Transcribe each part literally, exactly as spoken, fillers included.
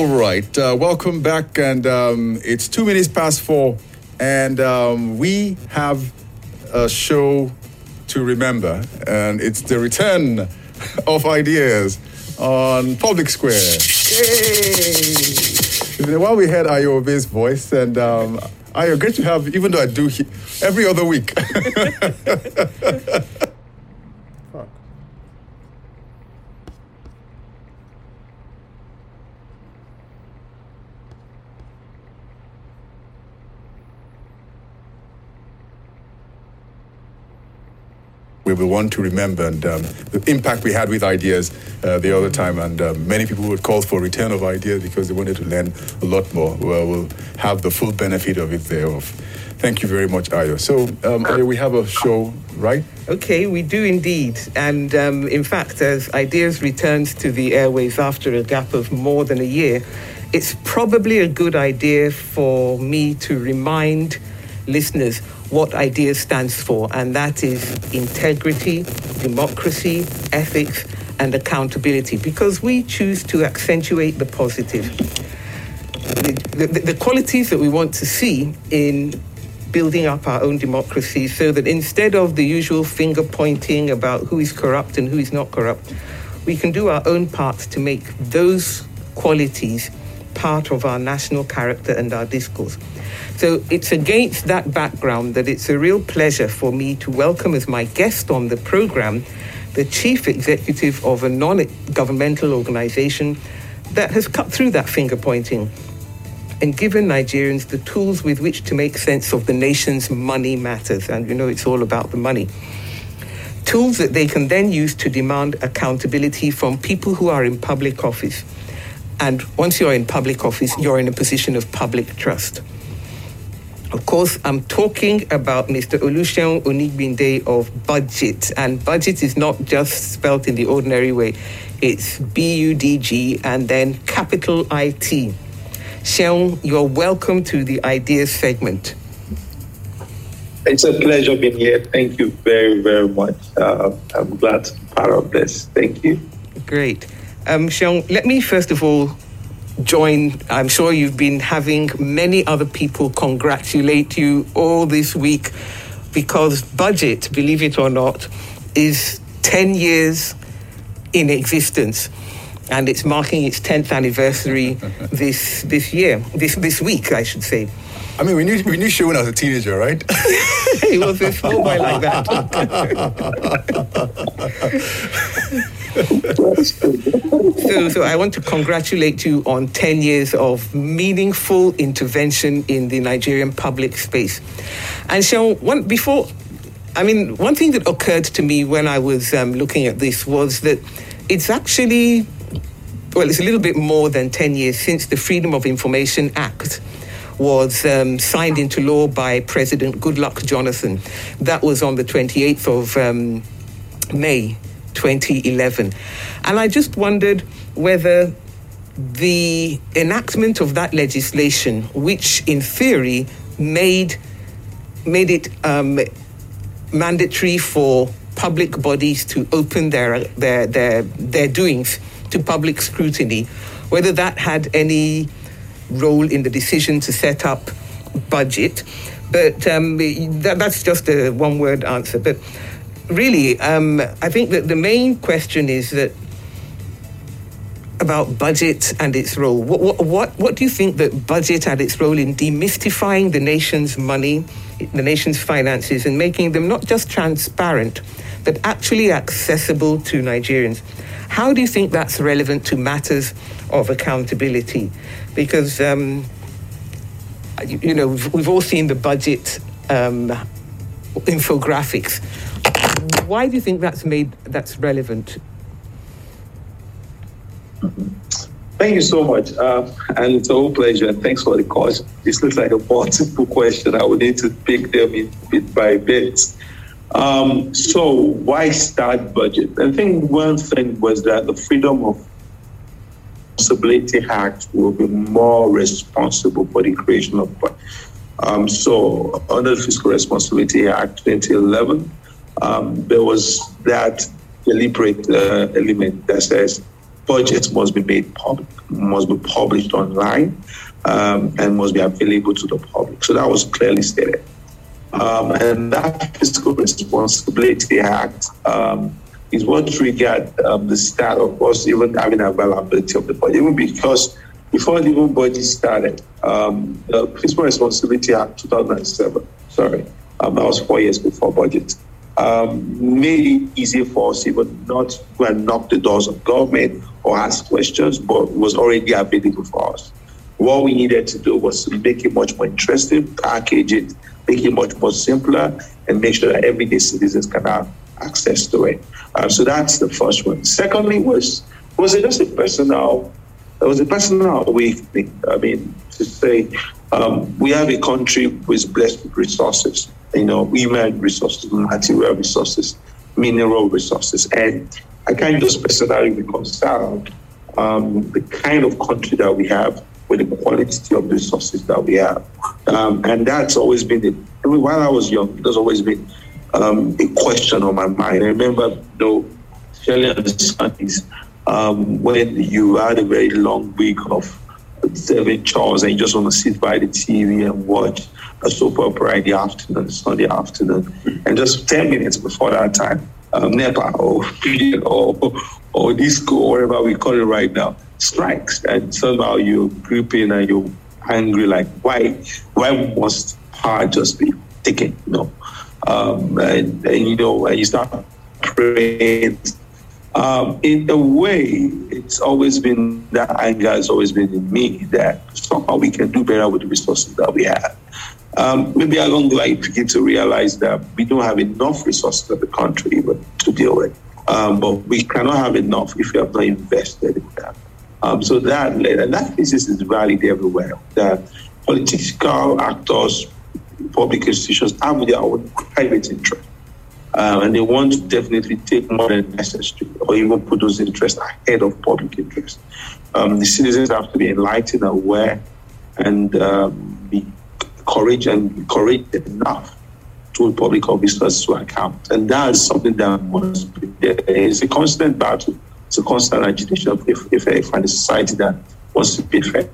All right, uh, welcome back, and um, it's two minutes past four, and um, we have a show to remember, and it's the return of ideas on Public Square. Yay! While we heard Ayobe's voice, and um, Ayo, great to have, even though I do he- every other week. We will want to remember and um, the impact we had with ideas uh, the other time, and um, many people would call for return of ideas because they wanted to learn a lot more. Well, we'll have the full benefit of it thereof. Thank you very much, Ayo. So, um, Ayo, we have a show, right? Okay, we do indeed. And um, in fact, as Ideas returns to the airwaves after a gap of more than a year, it's probably a good idea for me to remind listeners what IDEAS stands for, and that is integrity, democracy, ethics, and accountability, because we choose to accentuate the positive. The, the, the qualities that we want to see in building up our own democracy, so that instead of the usual finger pointing about who is corrupt and who is not corrupt, we can do our own part to make those qualities part of our national character and our discourse. So it's against that background that it's a real pleasure for me to welcome as my guest on the program the chief executive of a non-governmental organization that has cut through that finger pointing and given Nigerians the tools with which to make sense of the nation's money matters. And you know, it's all about the money. Tools that they can then use to demand accountability from people who are in public office. And once you're in public office, you're in a position of public trust. Of course, I'm talking about Mister Oluseun Onigbinde of Budget. And Budget is not just spelt in the ordinary way. It's B U D G and then capital I T. Seun, you're welcome to the Ideas segment. It's a pleasure being here. Thank you very, very much. Uh, I'm glad to be part of this. Thank you. Great. Um, Seun, let me first of all join. I'm sure you've been having many other people congratulate you all this week, because Budget, believe it or not, is ten years in existence, and it's marking its tenth anniversary this this year, this this week, I should say. I mean, we knew we knew Seun as a teenager, right? He was a small boy like that. so, so I want to congratulate you on ten years of meaningful intervention in the Nigerian public space. And Seun, one before, I mean, one thing that occurred to me when I was um, looking at this was that it's actually, well, it's a little bit more than ten years since the Freedom of Information Act was um, signed into law by President Goodluck Jonathan. That was on the twenty-eighth of um, May, twenty eleven. And I just wondered whether the enactment of that legislation, which in theory made made it um, mandatory for public bodies to open their their their their doings to public scrutiny, whether that had any role in the decision to set up Budget. But um, that, that's just a one-word answer. But really, um, I think that the main question is that about Budget and its role. What, what, what, what do you think that Budget had its role in demystifying the nation's money, the nation's finances, and making them not just transparent, but actually accessible to Nigerians? How do you think that's relevant to matters of accountability? Because, um, you, you know, we've, we've all seen the Budget um, infographics. Why do you think that's made that's relevant? Thank you so much. Uh, and it's a whole pleasure. And thanks for the question. This looks like a multiple question. I would need to pick them in bit by bit. Um, so why start Budget? I think one thing was that the Freedom of Responsibility Act will be more responsible for the creation of budget. Um, so under the Fiscal Responsibility Act twenty eleven, um, there was that deliberate uh, element that says budgets must be made public, must be published online, um, and must be available to the public. So that was clearly stated. Um, and that Fiscal Responsibility Act um, is what triggered um, the start of us even having availability of the budget, even because before the even budget started, um, the Fiscal Responsibility Act two thousand seven, sorry, um, that was four years before budget, um, made it easy for us even not to go and knock the doors of government or ask questions, but was already available for us. What we needed to do was to make it much more interesting, package it, make it much more simpler, and make sure that everyday citizens can have access to it. Uh, so that's the first one. Secondly, was was it just a personal, it was a personal awakening. I mean, to say um, we have a country with blessed with resources, you know, human resources, material resources, mineral resources, and I can't just personally be concerned um, the kind of country that we have, with the quality of the resources that we have. Um, and that's always been, the, I mean, while I was young, there's always been um, a question on my mind. I remember, you know, especially on the Sundays, um, when you had a very long week of seven chores and you just want to sit by the T V and watch a soap opera in the afternoon, Sunday afternoon, and just ten minutes before that time, um, NEPA or, or, or disco, or whatever we call it right now, strikes, and somehow you're gripping and you're angry, like, why why must power just be taken, you know? Um, and, and, you know, and you start praying. Um, in a way, it's always been, that anger has always been in me, that somehow we can do better with the resources that we have. Um, maybe along the line, begin to realize that we don't have enough resources in the country to deal with. Um, but we cannot have enough if we have not invested in that. Um, so that, and that thesis is valid everywhere. That political actors, public institutions have their own private interest. Um, and they want to definitely take more than necessary, or even put those interests ahead of public interest. Um, the citizens have to be enlightened, aware, and um, be courageous and courageous enough to hold public officers to account. And that is something that must be there. It's a constant battle. It's a constant agitation if, if I find a society that wants to be fair.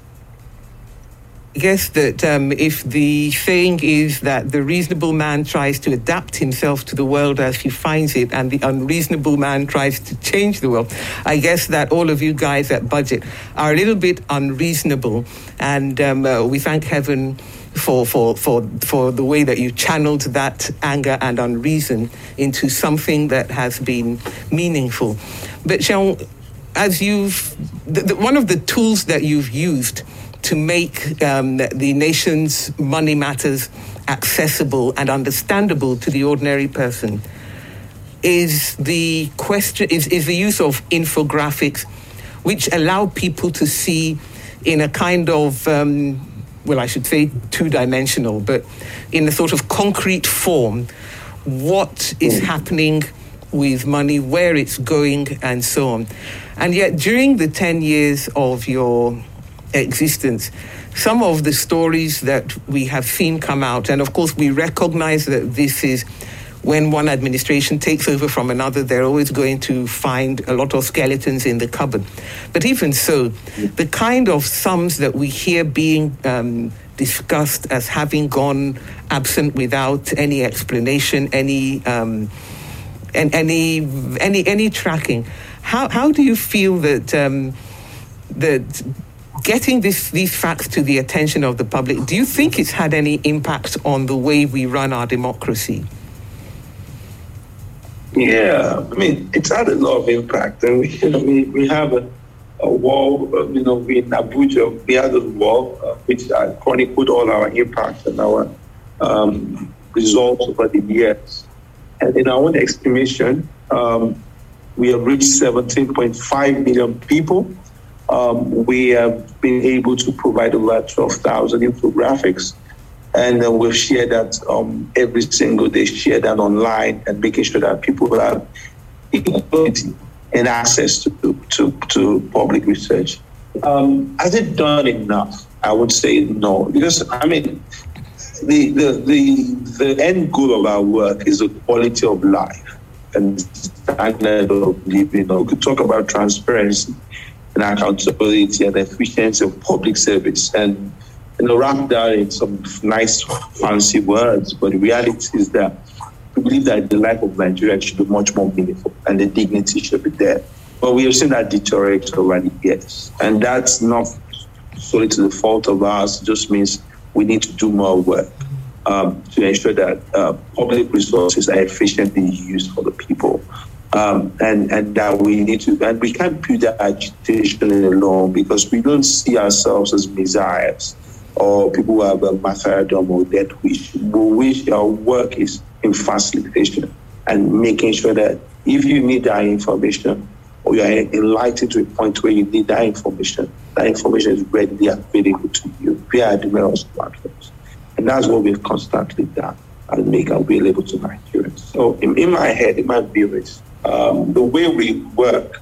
I guess that um, if the saying is that the reasonable man tries to adapt himself to the world as he finds it, and the unreasonable man tries to change the world, I guess that all of you guys at Budget are a little bit unreasonable, and um, uh, we thank heaven for, for, for, for the way that you channeled that anger and unreason into something that has been meaningful. But Seun, as you've, the, the, one of the tools that you've used to make um, the nation's money matters accessible and understandable to the ordinary person is the question is, is the use of infographics, which allow people to see in a kind of um, well, I should say two-dimensional, but in a sort of concrete form, what is happening with money, where it's going, and so on. And yet, during the ten years of your existence, some of the stories that we have seen come out, and of course we recognize that this is when one administration takes over from another, they're always going to find a lot of skeletons in the cupboard. But even so, the kind of sums that we hear being um, discussed as having gone absent without any explanation, any um, and any any any tracking, how how do you feel that um, that getting this, these facts to the attention of the public, do you think it's had any impact on the way we run our democracy? Yeah, I mean, it's had a lot of impact. And we, you know, we, we have a, a wall, uh, you know, in Abuja, we had a wall uh, which uh, chronicled all our impact and our um, results over the years. And in our own estimation, um, we have reached seventeen point five million people. Um, we have been able to provide over twelve thousand infographics, and uh, we've shared that um, every single day, share that online, and making sure that people have equality and access to, to, to public research. Um, has it done enough? I would say no, because, I mean, the, the, the, the end goal of our work is the quality of life. and standard of living. Or we could talk about transparency and accountability and efficiency of public service, and you know, wrap that in some nice fancy words. But the reality is that we believe that the life of Nigeria should be much more meaningful and the dignity should be there. But we have seen that deteriorate over the years, and that's not solely to the fault of ours. It just means we need to do more work um, to ensure that uh, public resources are efficiently used for the people. Um, and, and that we need to, and we can't do that agitation alone, because we don't see ourselves as messiahs or people who have a martyrdom or death wish. We wish our work is in facilitation and making sure that if you need that information or you are enlightened to a point where you need that information, that information is readily available to you via the various platforms. And that's what we've constantly done and make available to Nigerians. So in, in my head, in my views, um, the way we work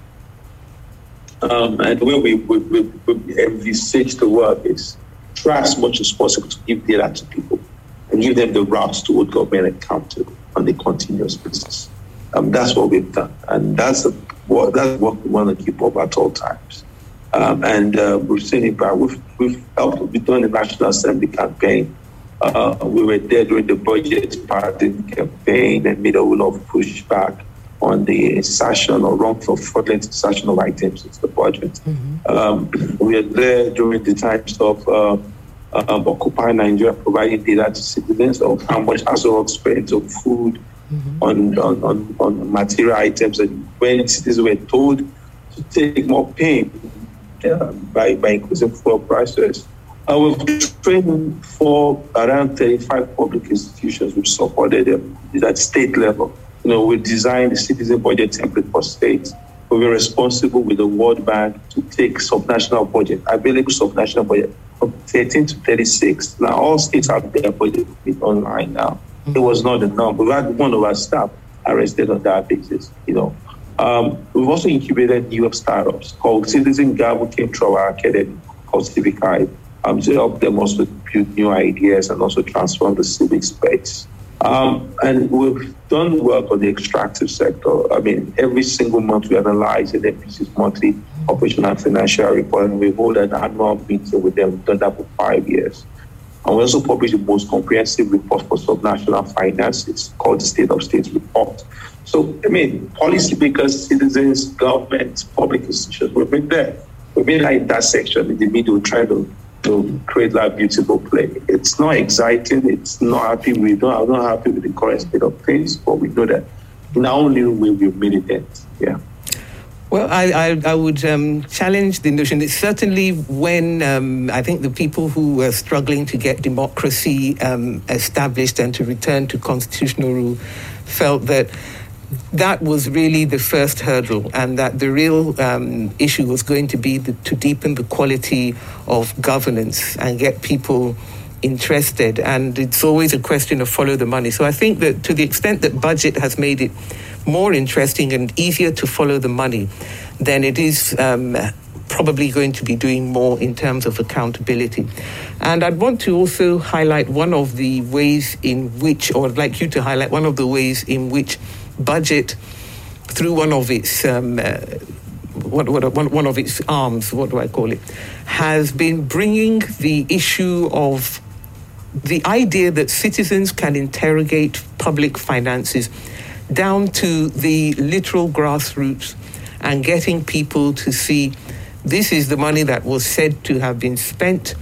um, and the way we, we, we, we envisage the work is try as much as possible to give data to people and give them the routes to hold government accountable on a continuous basis. Um, that's what we've done. And that's, the, what, that's what we want to keep up at all times. Um, and uh, we've seen it, but we've, we've helped, we've done the National Assembly campaign. Uh, we were there during the budget part of the campaign and made a lot of pushback on the insertion or wrongful fraudulent insertion of items into the budget. Mm-hmm. Um, we were there during the times of uh, um, Occupy Nigeria, providing data to citizens of how much Aso spent on food, mm-hmm. on, on, on, on material items, and when citizens were told to take more pain uh, by, by increasing fuel prices. Uh, we've trained for around thirty-five public institutions which supported them at state level. You know, we designed the citizen budget template for states. We were responsible with the World Bank to take subnational budget, available subnational budget from thirteen to thirty-six. Now, all states have their budget online now. It was not the norm. We had one of our staff arrested on that basis, you know. Um, we've also incubated new startups called Citizen Gab, who came through our academy called Civic Hive. Um, to help them also build new ideas and also transform the civic space. Um, and we've done work on the extractive sector. I mean, every single month we analyze the N P C's monthly operational and financial report, and we hold an annual meeting with them. We've done that for five years. And we also publish the most comprehensive report for subnational finances called the State of States Report. So, I mean, policymakers, citizens, governments, public institutions, we've been there. We've been like that section in the middle trying to to create that beautiful play. It's not exciting. It's not happy. We don't. I'm not happy with the current state of things, but we know that in our own little way we've made it end. Yeah. Well, I, I, I would um, challenge the notion. It's certainly when um, I think the people who were struggling to get democracy um, established and to return to constitutional rule felt that that was really the first hurdle, and that the real um, issue was going to be the, to deepen the quality of governance and get people interested. And it's always a question of follow the money. So I think that to the extent that budget has made it more interesting and easier to follow the money, then it is um, probably going to be doing more in terms of accountability. And I'd want to also highlight one of the ways in which, or I'd like you to highlight one of the ways in which budget, through one of its um, uh, what, what, one, one of its arms, what do I call it, has been bringing the issue of the idea that citizens can interrogate public finances down to the literal grassroots and getting people to see this is the money that was said to have been spent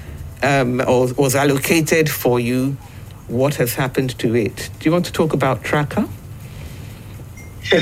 um, or was allocated for you. What has happened to it? Do you want to talk about Tracker? I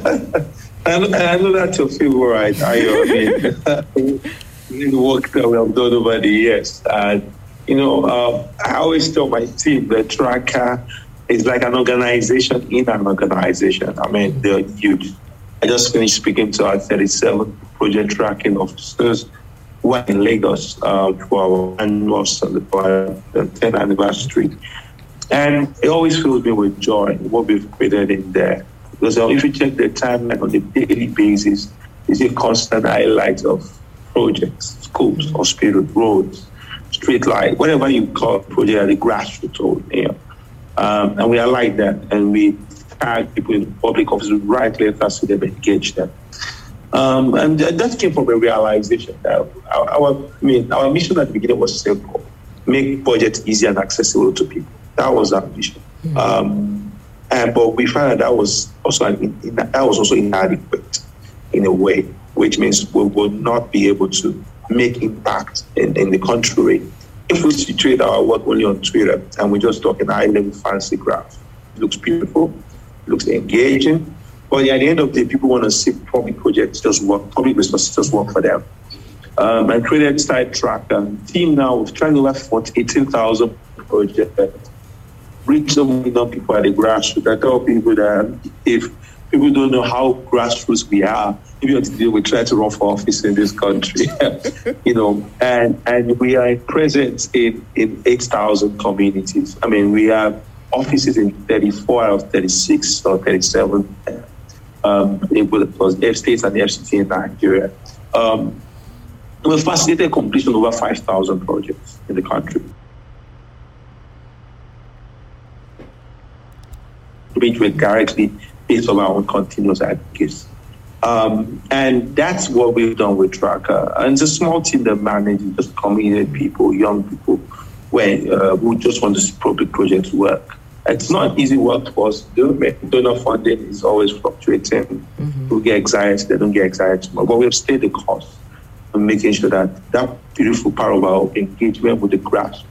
know that's your favorite. I mean, the work that we have done over the years. And, you know, uh, I always tell my team that Tracker is like an organization in an organization. I mean, they're huge. I just finished speaking to our thirty-seven project tracking officers who are in Lagos uh, for our annual tenth anniversary. And it always fills me with joy what we've created in there. Because if you check the timeline on a daily basis, it's a constant highlight of projects, schools, hospitals, roads, street light, whatever you call project at the grassroots, you know. Um, and we are like that. And we tag people in public office, write letters to them, engage them. Um, and that came from a realization that our, our, I mean, our mission at the beginning was simple: make budget easy and accessible to people. That was our mission. Mm-hmm. Um, and but we found that that was also an, in, that was also inadequate in a way, which means we will not be able to make impact in, in the country if we situate our work only on Twitter and we just talk in high-level fancy graph. It looks beautiful, it looks engaging. But at the end of the day, people want to see public projects just work, public resources just work for them. Um, I created Side Track, and team now we've trying to have eighteen thousand projects, reach so many people at the grassroots. I tell people that if people don't know how grassroots we are, maybe until we try to run for office in this country, you know, and, and we are present in, in eight thousand communities. I mean, we have offices in thirty-four out of thirty-six or thirty-seven. Um, plus F states and the F C T in Nigeria. Um, we facilitated completion of over five thousand projects in the country, which were directly based on our own continuous advocacy. Um, and that's what we've done with Tracker. And it's a small team that manages just committed people, young people, where, uh, who just want to see public projects work. It's not easy work for us to do. Donor funding is always fluctuating. Mm-hmm. People get anxiety, they don't get anxiety. But we've stayed the course and making sure that that beautiful part of our engagement with the grassroots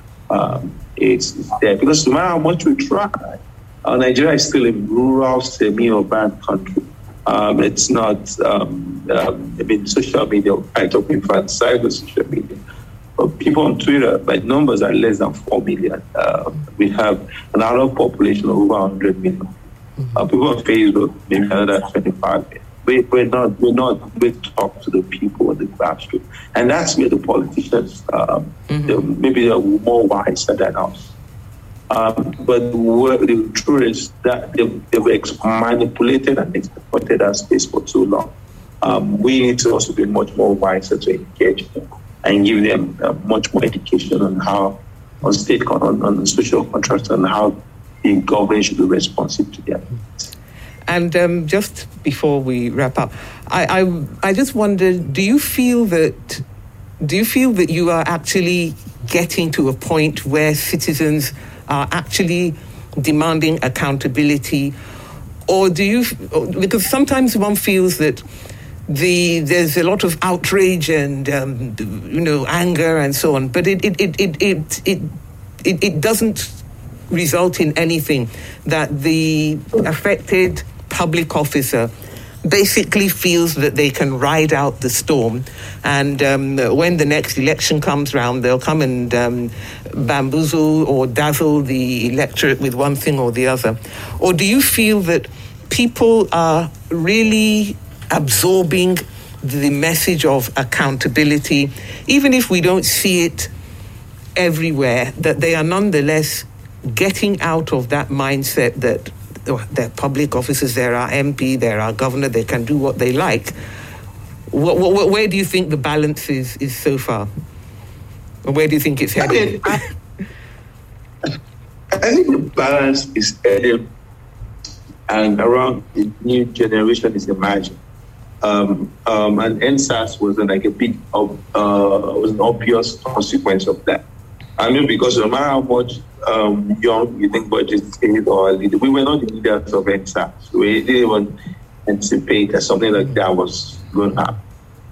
um, is, is there. Because no matter how much we try, uh, Nigeria is still a rural, semi-urban country. Um, it's not, um, um, I mean, social media, I talk in fact, cyber social media. But people on Twitter, by numbers, are less than four million. Uh, we have an adult population of over one hundred million. Mm-hmm. Uh, people on Facebook, maybe another twenty-five million. We, we're not, we're not, we talk to the people on the grassroots. And that's where the politicians, um, mm-hmm. they, maybe they're more wiser than us. Um, but the, the truth is that they, they were manipulated and exploited that space for too long. Um, we need to also be much more wiser to engage them and give them uh, much more education on how, on state, on, on social contracts, and how the government should be responsive to them. And um, just before we wrap up, I, I I just wonder, do you feel that do you feel that you are actually getting to a point where citizens are actually demanding accountability, or do you? Because sometimes one feels that the there's a lot of outrage and um, you know anger and so on, but it it it it it it, it, it doesn't result in anything. That the affected public officer basically feels that they can ride out the storm, and um, when the next election comes round, they'll come and um, bamboozle or dazzle the electorate with one thing or the other. Or do you feel that people are really absorbing the message of accountability, even if we don't see it everywhere, that they are nonetheless getting out of that mindset that oh, they're public officers, they're our M P, they're our governor, they can do what they like? What, what, where do you think the balance is, is so far? Or where do you think it's headed? I, mean, I, I think the balance is headed and around the new generation is emerging. Um, um, and N S A S was like a big, uh, was an obvious consequence of that. I mean, because no matter how much um, young you think budget is or leader, we were not the leaders of N S A S. We didn't even anticipate that something like that was going to happen.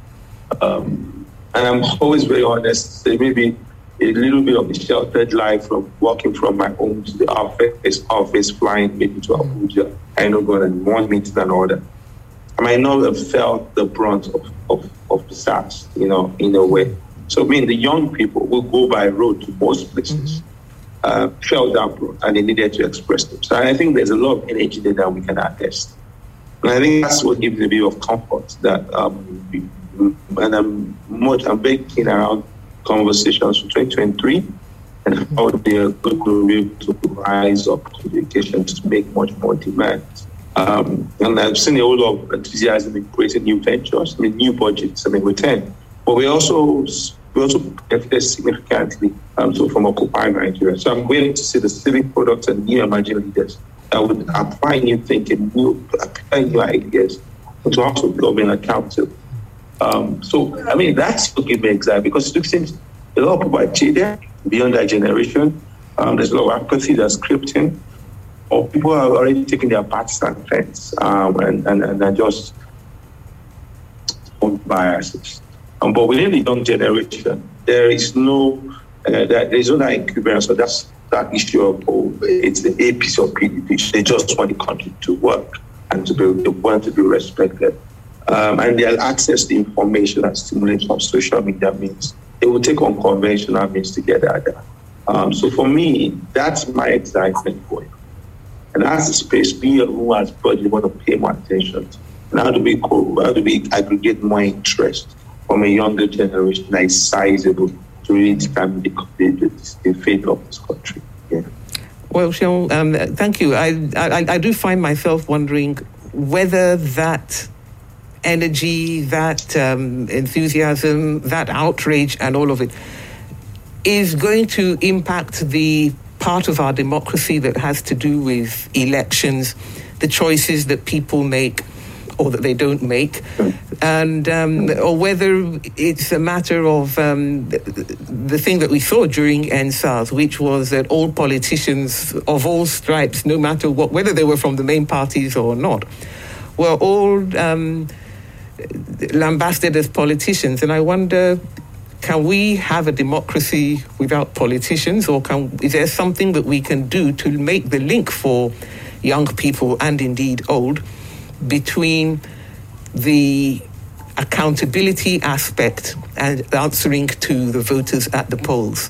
Um, and I'm always very honest, say maybe a little bit of the sheltered life from walking from my home to the office, office flying maybe to Abuja, I know going to one meeting and all that. I might not have felt the brunt of, of, of the S A S, you know, in a way. So, I mean, the young people will go by road to most places, mm-hmm. uh, felt that brunt, and they needed to express them. So I think there's a lot of energy there that we can attest. And I think that's what gives me a bit of comfort that, um, we, and I'm much, I'm very keen around conversations for twenty twenty-three and how they are going to be able to rise up to the occasion to make much more demand. Um, and I've seen a whole lot of enthusiasm in creating new ventures, I mean, new budgets, I mean, with ten. But we also we also benefited significantly um, so from Occupy Nigeria. So I'm waiting to see the civic products and new emerging leaders that would apply new thinking, new, apply new ideas, but to also becoming accountable. Um, so, I mean, that's what gives me anxiety, because it seems a lot of people are jaded beyond that generation. Um, there's a lot of apathy that's crept in, or people are already taking their partisan fence um, and, and, and are just own biases. Um, but within the young generation, there is no, uh, there is no that incumbence. So that's that issue of, oh, it's the A P C or P D P. They just want the country to work and to be, they want to be respected. Um, and their access to information and stimulation of social media means they will take unconventional means to get at that. Um, so for me, that's my excitement point. And that's the space we who as budget want to pay more attention to. And how do we go, how do we aggregate more interest from a younger generation that is sizable to really determine the, the, the fate of this country? Yeah. Well, Seun, um, thank you. I, I I do find myself wondering whether that energy, that um, enthusiasm, that outrage, and all of it is going to impact the part of our democracy that has to do with elections, the choices that people make or that they don't make, and um, or whether it's a matter of um, the, the thing that we saw during N SARS, which was that all politicians of all stripes, no matter what, whether they were from the main parties or not, were all um, lambasted as politicians. And I wonder, can we have a democracy without politicians, or can, is there something that we can do to make the link for young people and indeed old between the accountability aspect and answering to the voters at the polls?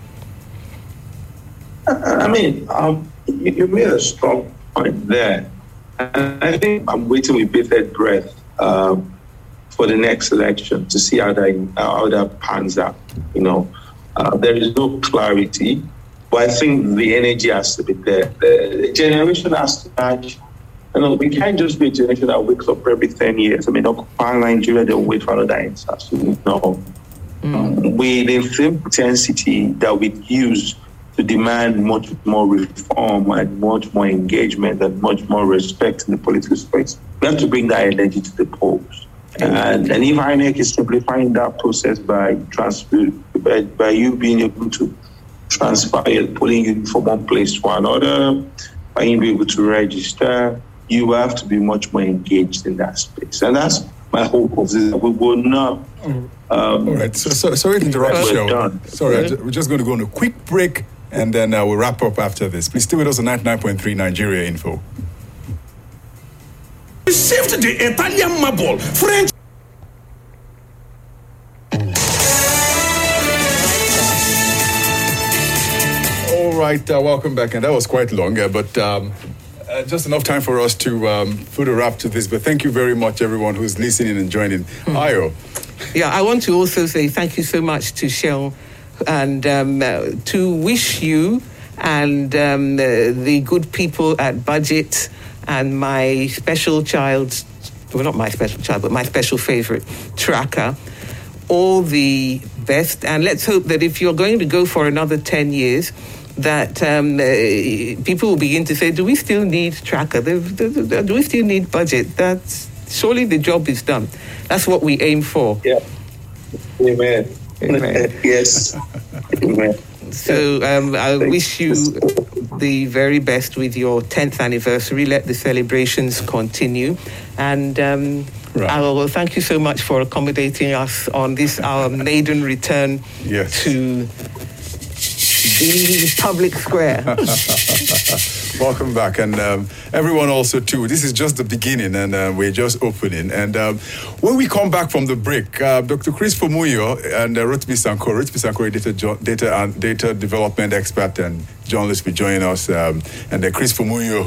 I mean, um, you made a strong point there. And I think I'm waiting with bated breath um, for the next election to see how that, how that pans out. You know, uh, there is no clarity, but I think the energy has to be there. The generation has to match. You know, we can't just be a generation that wakes up every ten years. I mean, Occupy Nigeria, they'll wait for another answer. So, no. Mm. With the same intensity that we use to demand much more reform and much more engagement and much more respect in the political space, we have to bring that energy to the polls. And, and if I N E C is simplifying that process by transfer, by, by you being able to transfer your polling unit from one place to another, by you being able to register, you have to be much more engaged in that space. And that's my hope of this. We will not... Um, All right. So, so, sorry to interrupt the show. Sorry, we're just going to go on a quick break, and then uh, we'll wrap up after this. Please stay with us on ninety-nine point three Nigeria Info. Received the Italian marble, French... All right, uh, welcome back. And that was quite long, uh, but... Um, Uh, just enough time for us to um, put a wrap to this, but thank you very much, everyone who's listening and joining. Mm. Ayo. Yeah, I want to also say thank you so much to Seun, and um, uh, to wish you and um, uh, the good people at Budget and my special child, well, not my special child, but my special favorite, Tracker, all the best. And let's hope that if you're going to go for another ten years, that um, uh, people will begin to say, do we still need Tracker? Do, do, do we still need Budget? That's surely the job is done. That's what we aim for. Yeah. Amen. Amen. Yes. Amen. So um, I wish you the very best with your tenth anniversary. Let the celebrations continue. And um, right. I will thank you so much for accommodating us on this, our maiden return yes. to the public square. Welcome back, and um, everyone also too. This is just the beginning, and uh, we're just opening. And um, when we come back from the break, uh, Doctor Chris Fomuyo and uh, Rotimi Sankore, Rotimi Sankore, data, data and data development expert and journalist, will join us, um, and uh, Chris Fomuyo,